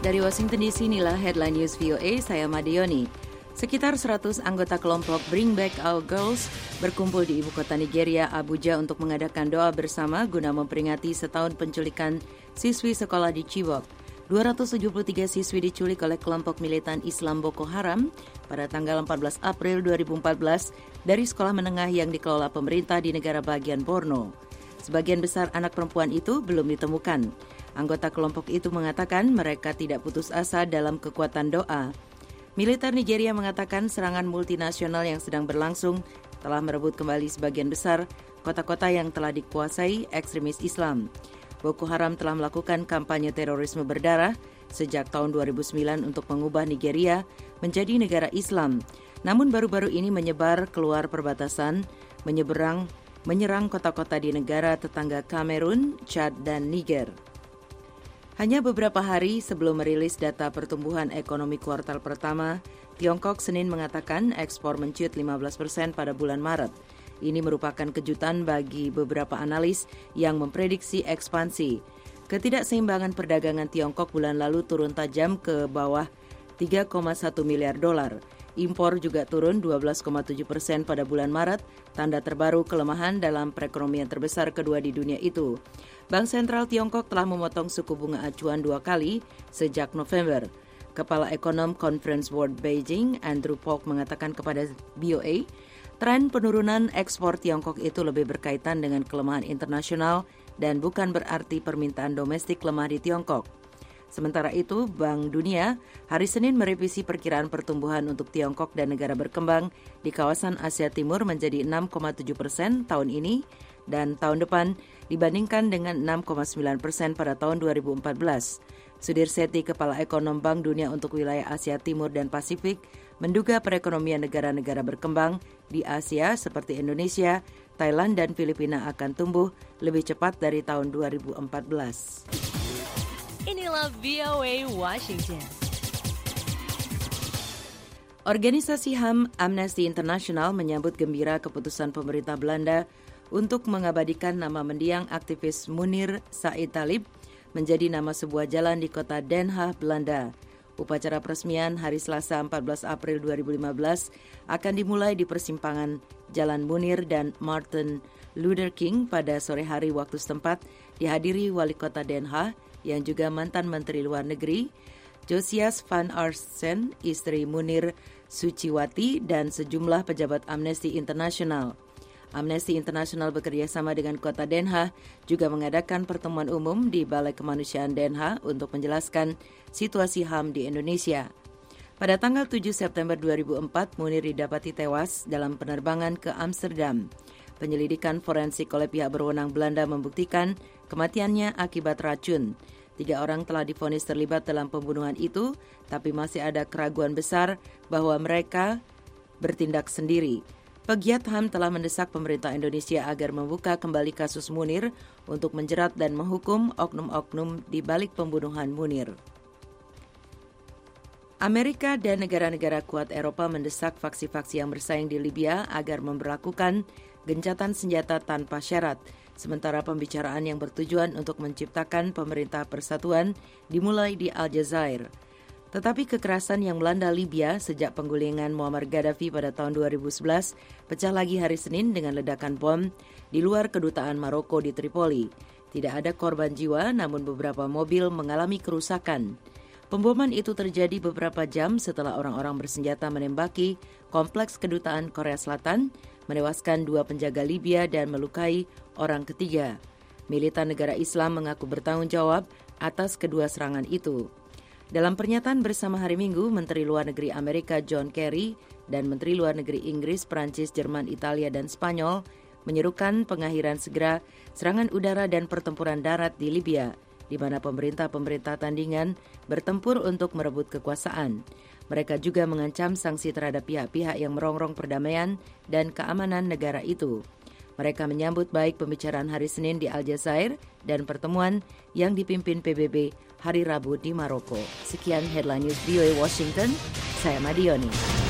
Dari Washington DC, inilah Headline News VOA, saya Madioni. Sekitar 100 anggota kelompok Bring Back Our Girls berkumpul di ibu kota Nigeria, Abuja, untuk mengadakan doa bersama guna memperingati setahun penculikan siswi sekolah di Chibok. 273 siswi diculik oleh kelompok militan Islam Boko Haram pada tanggal 14 April 2014 dari sekolah menengah yang dikelola pemerintah di negara bagian Borno. Sebagian besar anak perempuan itu belum ditemukan. Anggota kelompok itu mengatakan mereka tidak putus asa dalam kekuatan doa. Militer Nigeria mengatakan serangan multinasional yang sedang berlangsung telah merebut kembali sebagian besar kota-kota yang telah dikuasai ekstremis Islam. Boko Haram telah melakukan kampanye terorisme berdarah sejak tahun 2009 untuk mengubah Nigeria menjadi negara Islam. Namun baru-baru ini menyebar keluar perbatasan, menyerang kota-kota di negara tetangga Kamerun, Chad, dan Niger. Hanya beberapa hari sebelum merilis data pertumbuhan ekonomi kuartal pertama, Tiongkok Senin mengatakan ekspor mencuit 15% pada bulan Maret. Ini merupakan kejutan bagi beberapa analis yang memprediksi ekspansi. Ketidakseimbangan perdagangan Tiongkok bulan lalu turun tajam ke bawah 3,1 miliar dolar. Impor juga turun 12,7% pada bulan Maret, tanda terbaru kelemahan dalam perekonomian terbesar kedua di dunia itu. Bank Sentral Tiongkok telah memotong suku bunga acuan 2 kali sejak November. Kepala Ekonom Conference Board Beijing, Andrew Polk, mengatakan kepada VOA, tren penurunan ekspor Tiongkok itu lebih berkaitan dengan kelemahan internasional dan bukan berarti permintaan domestik lemah di Tiongkok. Sementara itu, Bank Dunia hari Senin merevisi perkiraan pertumbuhan untuk Tiongkok dan negara berkembang di kawasan Asia Timur menjadi 6,7% tahun ini dan tahun depan dibandingkan dengan 6,9% pada tahun 2014. Sudir Sethi, Kepala Ekonom Bank Dunia untuk wilayah Asia Timur dan Pasifik, menduga perekonomian negara-negara berkembang di Asia seperti Indonesia, Thailand, dan Filipina akan tumbuh lebih cepat dari tahun 2014. Inilah VOA Washington. Organisasi HAM Amnesty International menyambut gembira keputusan pemerintah Belanda untuk mengabadikan nama mendiang aktivis Munir Said Talib menjadi nama sebuah jalan di kota Den Haag, Belanda. Upacara peresmian hari Selasa 14 April 2015 akan dimulai di persimpangan Jalan Munir dan Martin Luther King pada sore hari waktu setempat, dihadiri Wali Kota Den Haag yang juga mantan Menteri Luar Negeri, Josias van Arsen, istri Munir Suciwati, dan sejumlah pejabat Amnesty International. Amnesty International bekerjasama dengan Kota Den Haag juga mengadakan pertemuan umum di Balai Kemanusiaan Den Haag untuk menjelaskan situasi HAM di Indonesia. Pada tanggal 7 September 2004, Munir didapati tewas dalam penerbangan ke Amsterdam. Penyelidikan forensik oleh pihak berwenang Belanda membuktikan kematiannya akibat racun. 3 orang telah divonis terlibat dalam pembunuhan itu, tapi masih ada keraguan besar bahwa mereka bertindak sendiri. Pegiat HAM telah mendesak pemerintah Indonesia agar membuka kembali kasus Munir untuk menjerat dan menghukum oknum-oknum di balik pembunuhan Munir. Amerika dan negara-negara kuat Eropa mendesak faksi-faksi yang bersaing di Libya agar memberlakukan gencatan senjata tanpa syarat, sementara pembicaraan yang bertujuan untuk menciptakan pemerintah persatuan dimulai di Aljazair. Tetapi kekerasan yang melanda Libya sejak penggulingan Muammar Gaddafi pada tahun 2011 pecah lagi hari Senin dengan ledakan bom di luar kedutaan Maroko di Tripoli. Tidak ada korban jiwa, namun beberapa mobil mengalami kerusakan. Pemboman itu terjadi beberapa jam setelah orang-orang bersenjata menembaki kompleks kedutaan Korea Selatan, menewaskan 2 penjaga Libya dan melukai orang ketiga. Militan negara Islam mengaku bertanggung jawab atas kedua serangan itu. Dalam pernyataan bersama hari Minggu, Menteri Luar Negeri Amerika John Kerry dan Menteri Luar Negeri Inggris, Prancis, Jerman, Italia, dan Spanyol menyerukan pengakhiran segera serangan udara dan pertempuran darat di Libya, di mana pemerintah-pemerintah tandingan bertempur untuk merebut kekuasaan. Mereka juga mengancam sanksi terhadap pihak-pihak yang merongrong perdamaian dan keamanan negara itu. Mereka menyambut baik pembicaraan hari Senin di Aljazair dan pertemuan yang dipimpin PBB hari Rabu di Maroko. Sekian Headline News VOA Washington, saya Madioni.